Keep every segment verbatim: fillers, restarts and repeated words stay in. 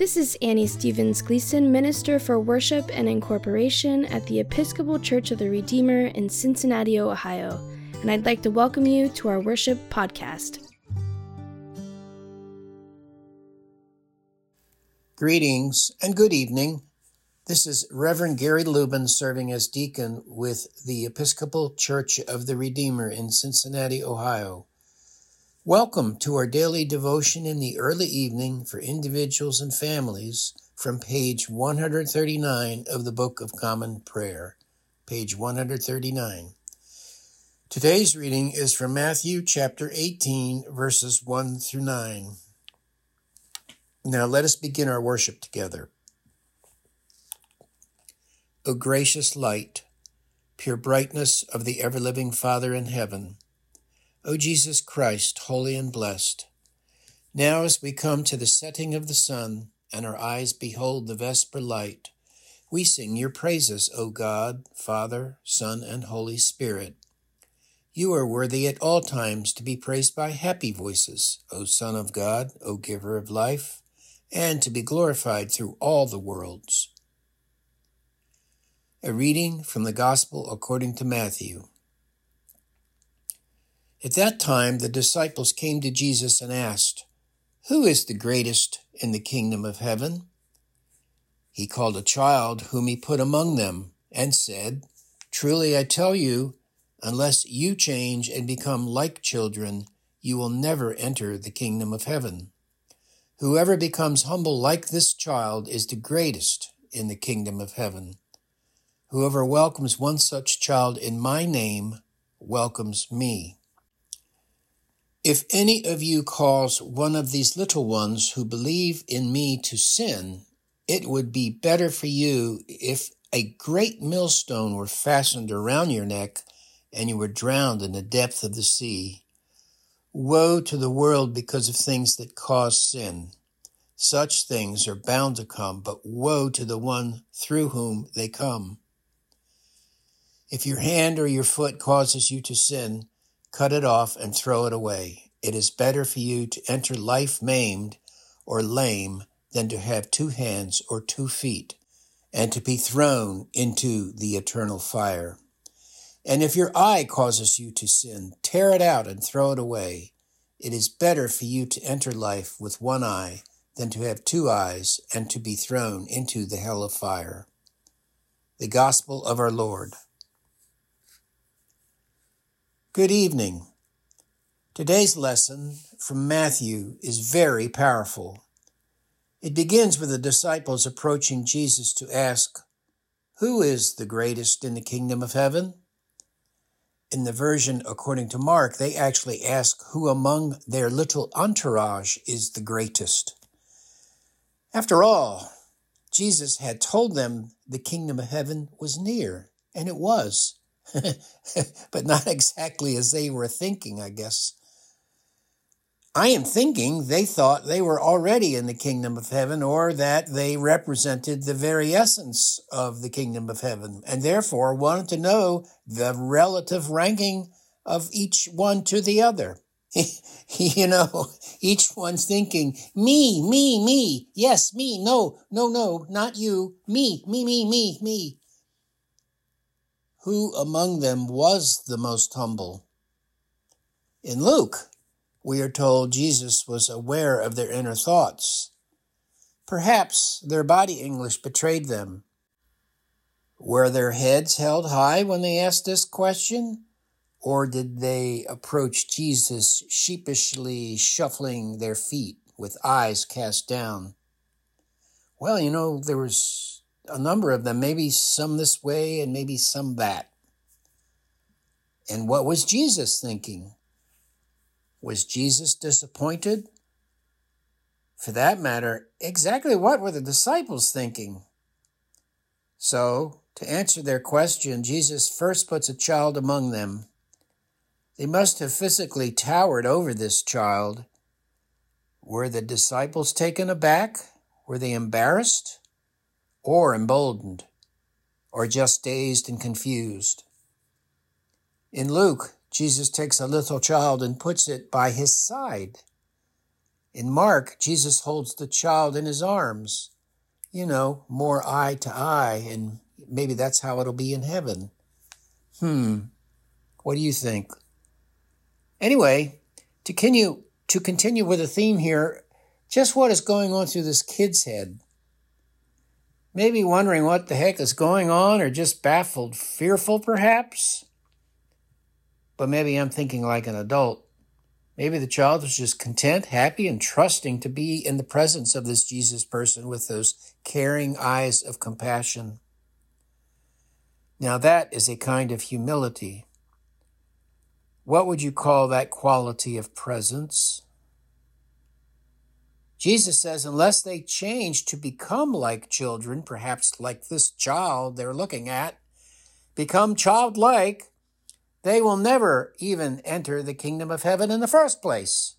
This is Annie Stevens Gleason, Minister for Worship and Incorporation at the Episcopal Church of the Redeemer in Cincinnati, Ohio, and I'd like to welcome you to our worship podcast. Greetings and good evening. This is Reverend Gary Lubin serving as deacon with the Episcopal Church of the Redeemer in Cincinnati, Ohio. Welcome to our daily devotion in the early evening for individuals and families from page one hundred thirty-nine of the Book of Common Prayer, page one hundred thirty-nine. Today's reading is from Matthew chapter eighteen, verses one through nine. Now let us begin our worship together. O gracious light, pure brightness of the ever-living Father in heaven, O Jesus Christ, holy and blessed, now as we come to the setting of the sun and our eyes behold the vesper light, we sing your praises, O God, Father, Son, and Holy Spirit. You are worthy at all times to be praised by happy voices, O Son of God, O Giver of life, and to be glorified through all the worlds. A reading from the Gospel according to Matthew. At that time, the disciples came to Jesus and asked, "Who is the greatest in the kingdom of heaven?" He called a child whom he put among them and said, "Truly I tell you, unless you change and become like children, you will never enter the kingdom of heaven. Whoever becomes humble like this child is the greatest in the kingdom of heaven. Whoever welcomes one such child in my name welcomes me. If any of you calls one of these little ones who believe in me to sin, it would be better for you if a great millstone were fastened around your neck and you were drowned in the depth of the sea. Woe to the world because of things that cause sin. Such things are bound to come, but woe to the one through whom they come. If your hand or your foot causes you to sin, cut it off and throw it away. It is better for you to enter life maimed or lame than to have two hands or two feet and to be thrown into the eternal fire. And if your eye causes you to sin, tear it out and throw it away. It is better for you to enter life with one eye than to have two eyes and to be thrown into the hell of fire." The Gospel of our Lord. Good evening. Today's lesson from Matthew is very powerful. It begins with the disciples approaching Jesus to ask, "Who is the greatest in the kingdom of heaven?" In the version according to Mark, they actually ask who among their little entourage is the greatest. After all, Jesus had told them the kingdom of heaven was near, and it was. But not exactly as they were thinking, I guess. I am thinking they thought they were already in the kingdom of heaven, or that they represented the very essence of the kingdom of heaven, and therefore wanted to know the relative ranking of each one to the other. You know, each one's thinking, me, me, me, yes, me, no, no, no, not you, me, me, me, me, me. Who among them was the most humble? In Luke, we are told Jesus was aware of their inner thoughts. Perhaps their body English betrayed them. Were their heads held high when they asked this question? Or did they approach Jesus sheepishly shuffling their feet with eyes cast down? Well, you know, there was a number of them, maybe some this way and maybe some that. And what was Jesus thinking? Was Jesus disappointed? For that matter, exactly what were the disciples thinking? So, to answer their question, Jesus first puts a child among them. They must have physically towered over this child. Were the disciples taken aback? Were they embarrassed? Or emboldened? Or just dazed and confused? In Luke, Jesus takes a little child and puts it by his side. In Mark, Jesus holds the child in his arms. You know, more eye to eye, and maybe that's how it'll be in heaven. Hmm, what do you think? Anyway, to continue, to continue with the theme here, just what is going on through this kid's head? Maybe wondering what the heck is going on, or just baffled, fearful perhaps? But maybe I'm thinking like an adult. Maybe the child was just content, happy, and trusting to be in the presence of this Jesus person with those caring eyes of compassion. Now that is a kind of humility. What would you call that quality of presence? Jesus says, unless they change to become like children, perhaps like this child they're looking at, become childlike, they will never even enter the kingdom of heaven in the first place.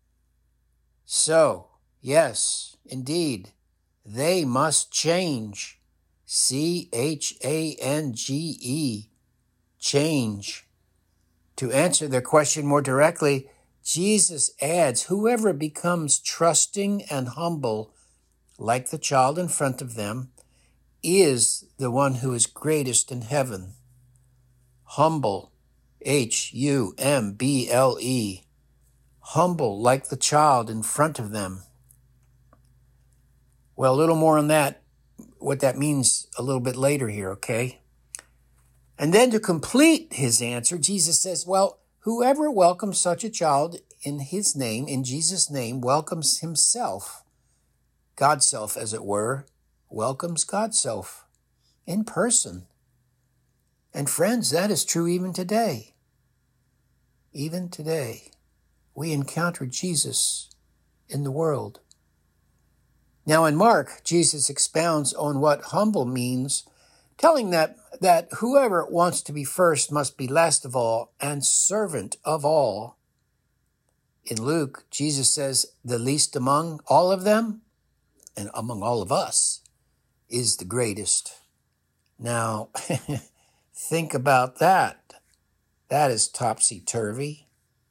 So, yes, indeed, they must change. C H A N G E, change. To answer their question more directly, Jesus adds, whoever becomes trusting and humble, like the child in front of them, is the one who is greatest in heaven. Humble. H U M B L E, humble like the child in front of them. Well, a little more on that, what that means a little bit later here, okay? And then to complete his answer, Jesus says, well, whoever welcomes such a child in his name, in Jesus' name, welcomes himself, God's self, as it were, welcomes God's self in person. And friends, that is true even today. Even today, we encounter Jesus in the world. Now in Mark, Jesus expounds on what humble means, telling that, that whoever wants to be first must be last of all and servant of all. In Luke, Jesus says the least among all of them, and among all of us, is the greatest. Now, think about that. That is topsy-turvy.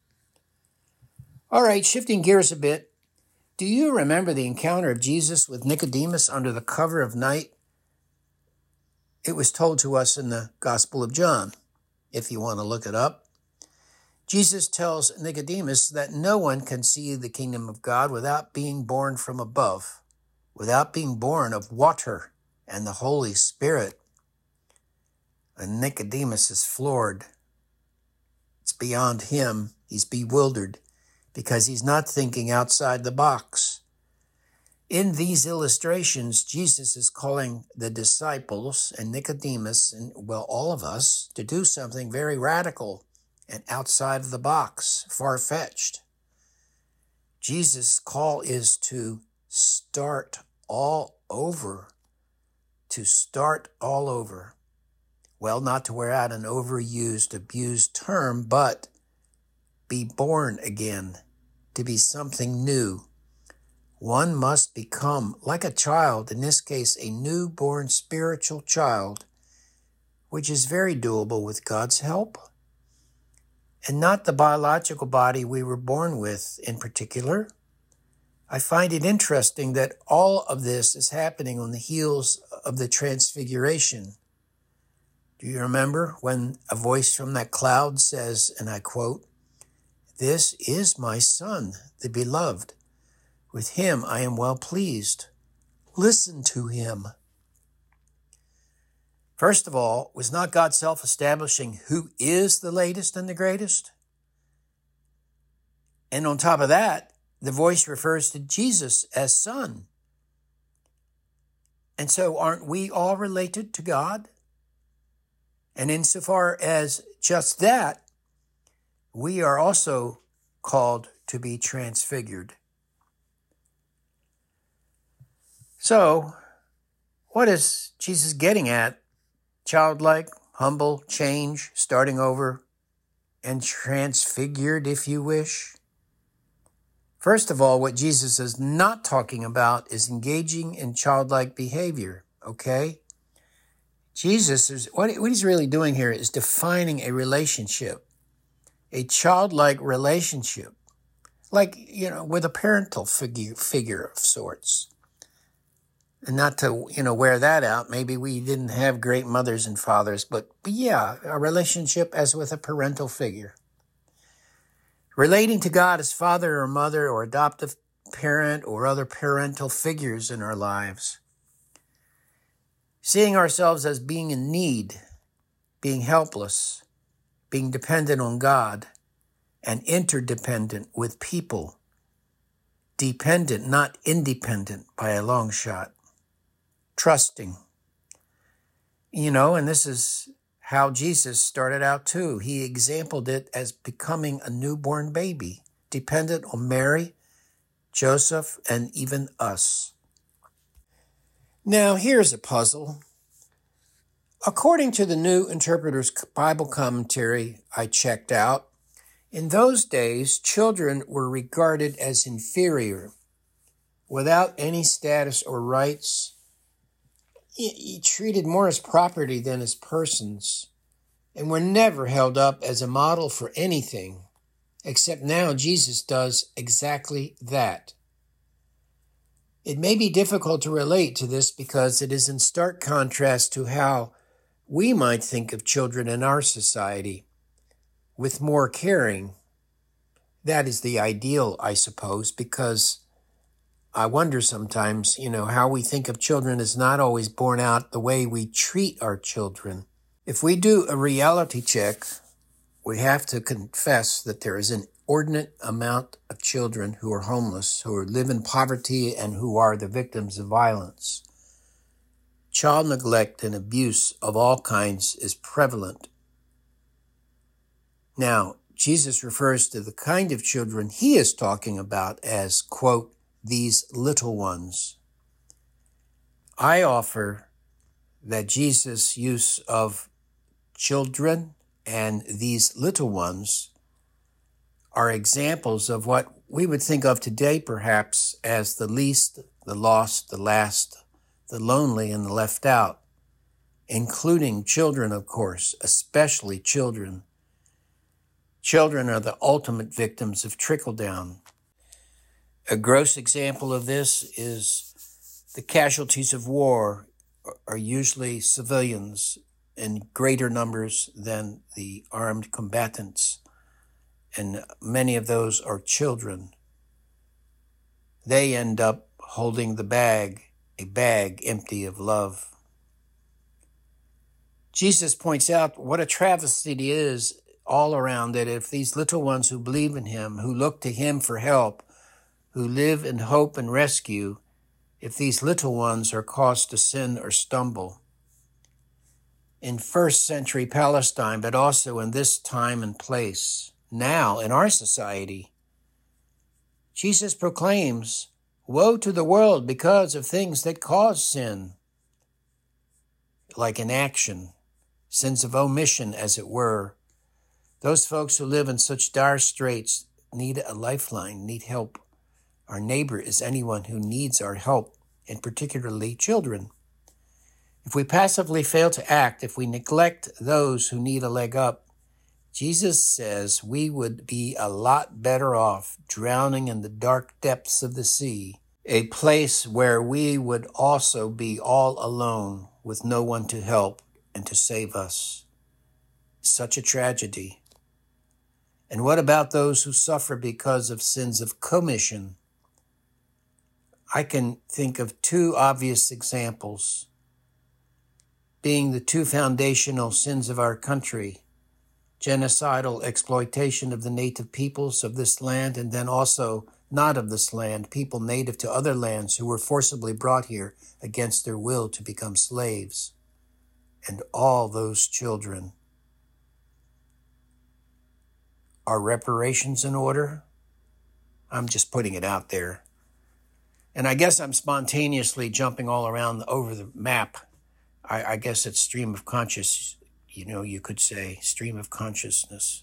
All right, shifting gears a bit. Do you remember the encounter of Jesus with Nicodemus under the cover of night? It was told to us in the Gospel of John, if you want to look it up. Jesus tells Nicodemus that no one can see the kingdom of God without being born from above, without being born of water and the Holy Spirit. And Nicodemus is floored. It's beyond him. He's bewildered because he's not thinking outside the box. In these illustrations, Jesus is calling the disciples and Nicodemus and, well, all of us to do something very radical and outside of the box, far-fetched. Jesus' call is to start all over, to start all over. Well, not to wear out an overused, abused term, but be born again, to be something new. One must become like a child, in this case, a newborn spiritual child, which is very doable with God's help, and not the biological body we were born with in particular. I find it interesting that all of this is happening on the heels of the Transfiguration. Do you remember when a voice from that cloud says, and I quote, "This is my Son, the beloved. With him I am well pleased. Listen to him." First of all, was not God self-establishing who is the latest and the greatest? And on top of that, the voice refers to Jesus as Son. And so aren't we all related to God? And insofar as just that, we are also called to be transfigured. So, what is Jesus getting at? Childlike, humble, change, starting over, and transfigured, if you wish. First of all, what Jesus is not talking about is engaging in childlike behavior, okay? Jesus is, what, what he's really doing here is defining a relationship, a childlike relationship, like, you know, with a parental figure, figure of sorts. And not to, you know, wear that out. Maybe we didn't have great mothers and fathers, but, but yeah, a relationship as with a parental figure. Relating to God as father or mother or adoptive parent or other parental figures in our lives. Seeing ourselves as being in need, being helpless, being dependent on God, and interdependent with people. Dependent, not independent by a long shot. Trusting. You know, and this is how Jesus started out too. He exampled it as becoming a newborn baby, dependent on Mary, Joseph, and even us. Now, here's a puzzle. According to the New Interpreter's Bible Commentary I checked out, in those days, children were regarded as inferior, without any status or rights, treated more as property than as persons, and were never held up as a model for anything, except now Jesus does exactly that. It may be difficult to relate to this because it is in stark contrast to how we might think of children in our society, with more caring. That is the ideal, I suppose, because I wonder sometimes, you know, how we think of children is not always borne out the way we treat our children. If we do a reality check, we have to confess that there is an inordinate amount of children who are homeless, who live in poverty, and who are the victims of violence. Child neglect and abuse of all kinds is prevalent. Now, Jesus refers to the kind of children he is talking about as, quote, these little ones. I offer that Jesus' use of children and these little ones are examples of what we would think of today perhaps as the least, the lost, the last, the lonely, and the left out, including children, of course, especially children. Children are the ultimate victims of trickle-down. A gross example of this is the casualties of war are usually civilians in greater numbers than the armed combatants, and many of those are children. They end up holding the bag, a bag empty of love. Jesus points out what a travesty it is all around that if these little ones who believe in him, who look to him for help, who live in hope and rescue, if these little ones are caused to sin or stumble. In first century Palestine, but also in this time and place, now in our society, Jesus proclaims, woe to the world because of things that cause sin, like inaction, sins of omission, as it were. Those folks who live in such dire straits need a lifeline, need help. Our neighbor is anyone who needs our help, and particularly children. If we passively fail to act, if we neglect those who need a leg up, Jesus says we would be a lot better off drowning in the dark depths of the sea, a place where we would also be all alone with no one to help and to save us. Such a tragedy. And what about those who suffer because of sins of commission? I can think of two obvious examples, being the two foundational sins of our country, genocidal exploitation of the native peoples of this land, and then also not of this land, people native to other lands who were forcibly brought here against their will to become slaves, and all those children. Are reparations in order? I'm just putting it out there. And I guess I'm spontaneously jumping all around over the map. I, I guess it's stream of conscious, you know, you could say, stream of consciousness.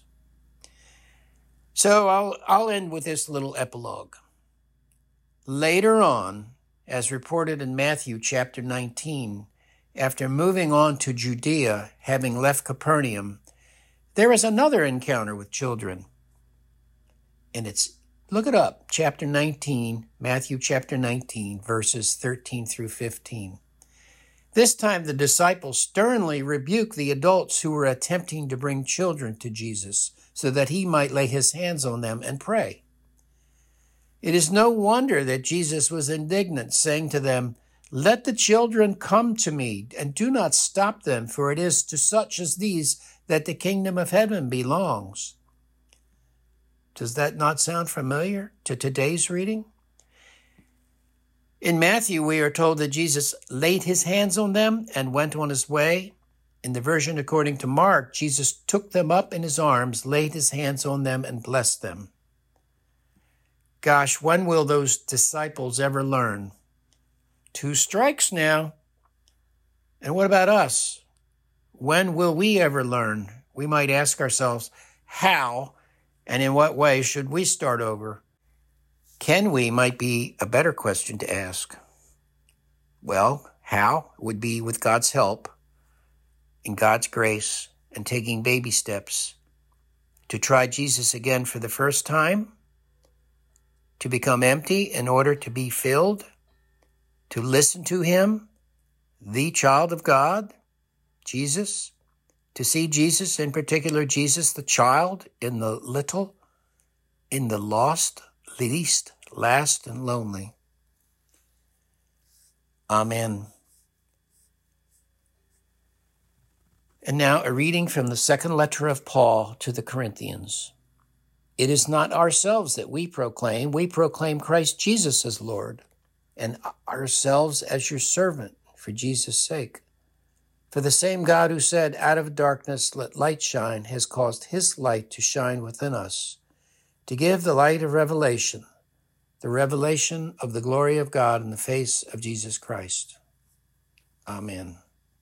So I'll, I'll end with this little epilogue. Later on, as reported in Matthew chapter nineteen, after moving on to Judea, having left Capernaum, there is another encounter with children. And it's Look it up, chapter nineteen, Matthew chapter nineteen, verses thirteen through fifteen. This time the disciples sternly rebuked the adults who were attempting to bring children to Jesus so that he might lay his hands on them and pray. It is no wonder that Jesus was indignant, saying to them, "Let the children come to me, and do not stop them, for it is to such as these that the kingdom of heaven belongs." Does that not sound familiar to today's reading? In Matthew, we are told that Jesus laid his hands on them and went on his way. In the version according to Mark, Jesus took them up in his arms, laid his hands on them, and blessed them. Gosh, when will those disciples ever learn? Two strikes now. And what about us? When will we ever learn? We might ask ourselves, how and in what way should we start over? Can we might be a better question to ask. Well, how would be with God's help, in God's grace, and taking baby steps to try Jesus again for the first time, to become empty in order to be filled, to listen to him, the child of God, Jesus, to see Jesus, in particular Jesus, the child, in the little, in the lost, least, last, and lonely. Amen. And now a reading from the second letter of Paul to the Corinthians. It is not ourselves that we proclaim. We proclaim Christ Jesus as Lord, and ourselves as your servant for Jesus' sake. For the same God who said, "Out of darkness let light shine," has caused his light to shine within us, to give the light of revelation, the revelation of the glory of God in the face of Jesus Christ. Amen.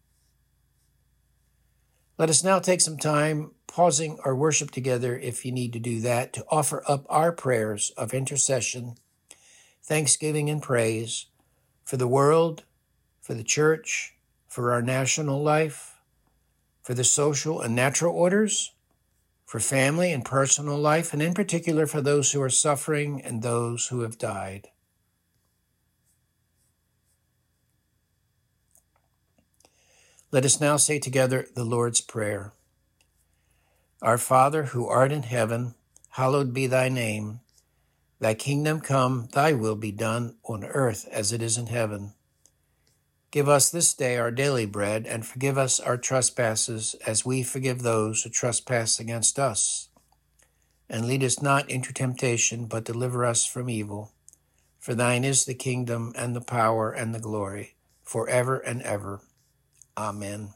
Let us now take some time, pausing our worship together if you need to do that, to offer up our prayers of intercession, thanksgiving, and praise for the world, for the church, for our national life, for the social and natural orders, for family and personal life, and in particular for those who are suffering and those who have died. Let us now say together the Lord's Prayer. Our Father, who art in heaven, hallowed be thy name. Thy kingdom come, thy will be done on earth as it is in heaven. Give us this day our daily bread, and forgive us our trespasses as we forgive those who trespass against us. And lead us not into temptation, but deliver us from evil. For thine is the kingdom and the power and the glory, forever and ever. Amen.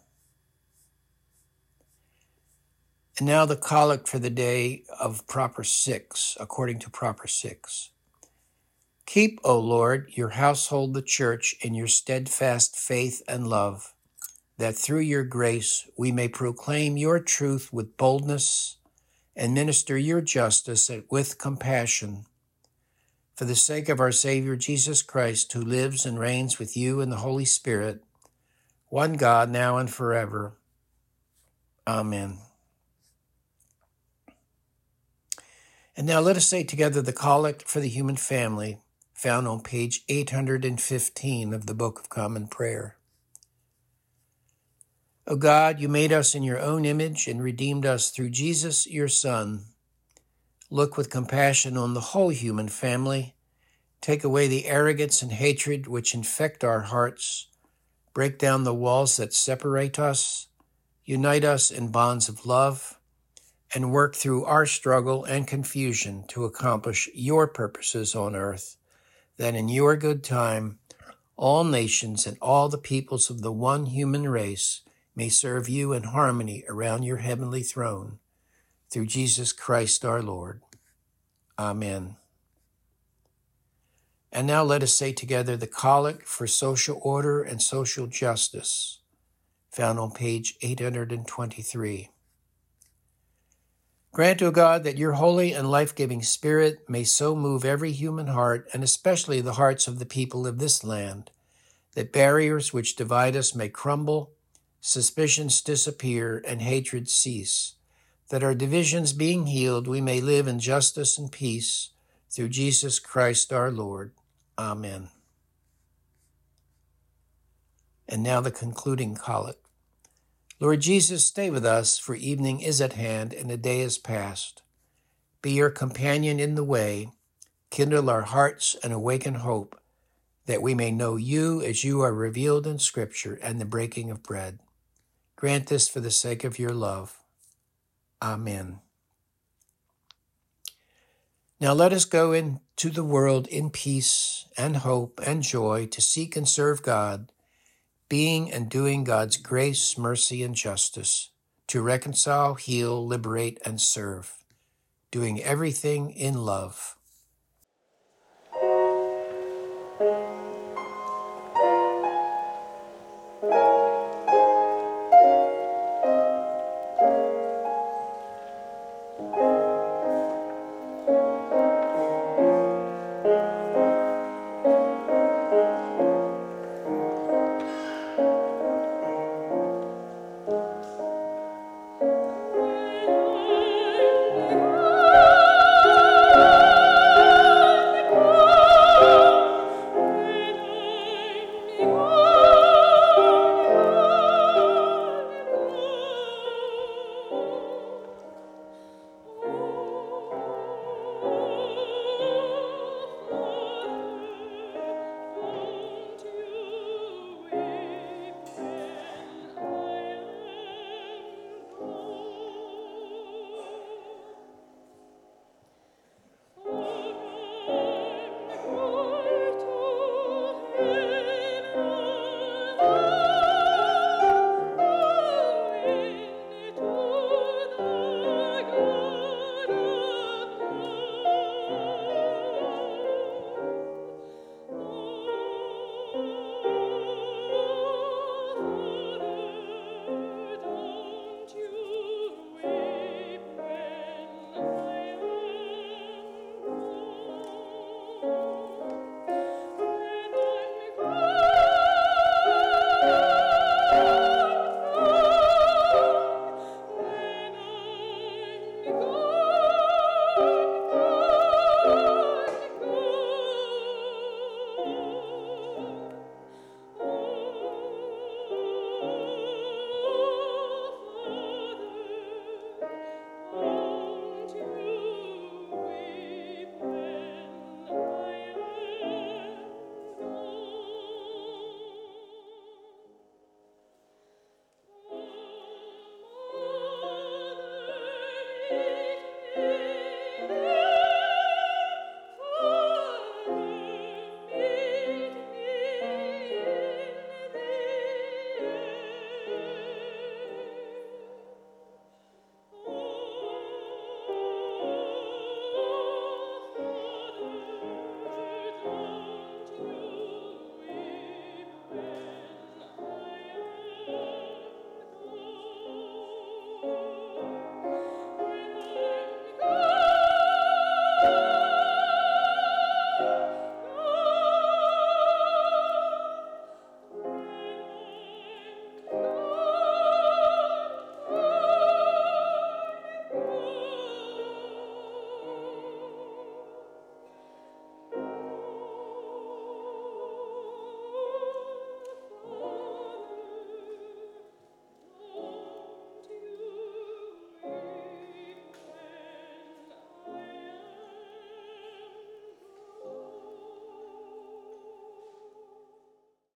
And now the collect for the day of Proper Six, according to Proper Six. Keep, O Lord, your household, the church, in your steadfast faith and love, that through your grace we may proclaim your truth with boldness and minister your justice with compassion. For the sake of our Savior Jesus Christ, who lives and reigns with you in the Holy Spirit, one God, now and forever. Amen. And now let us say together the collect for the human family, found on page eight hundred fifteen of the Book of Common Prayer. O God, you made us in your own image and redeemed us through Jesus, your Son. Look with compassion on the whole human family. Take away the arrogance and hatred which infect our hearts. Break down the walls that separate us. Unite us in bonds of love, and work through our struggle and confusion to accomplish your purposes on earth, that in your good time all nations and all the peoples of the one human race may serve you in harmony around your heavenly throne, through Jesus Christ our Lord. Amen. And now let us say together the collect for social order and social justice, found on page eight hundred twenty-three. Grant, O God, that your holy and life-giving Spirit may so move every human heart, and especially the hearts of the people of this land, that barriers which divide us may crumble, suspicions disappear, and hatred cease, that our divisions being healed, we may live in justice and peace, Through Jesus Christ our Lord. Amen. And now the concluding collect. Lord Jesus, stay with us, for evening is at hand and the day is past. Be your companion in the way, kindle our hearts and awaken hope, that we may know you as you are revealed in Scripture and the breaking of bread. Grant this for the sake of your love. Amen. Now let us go into the world in peace and hope and joy to seek and serve God, being and doing God's grace, mercy, and justice, to reconcile, heal, liberate, and serve, doing everything in love.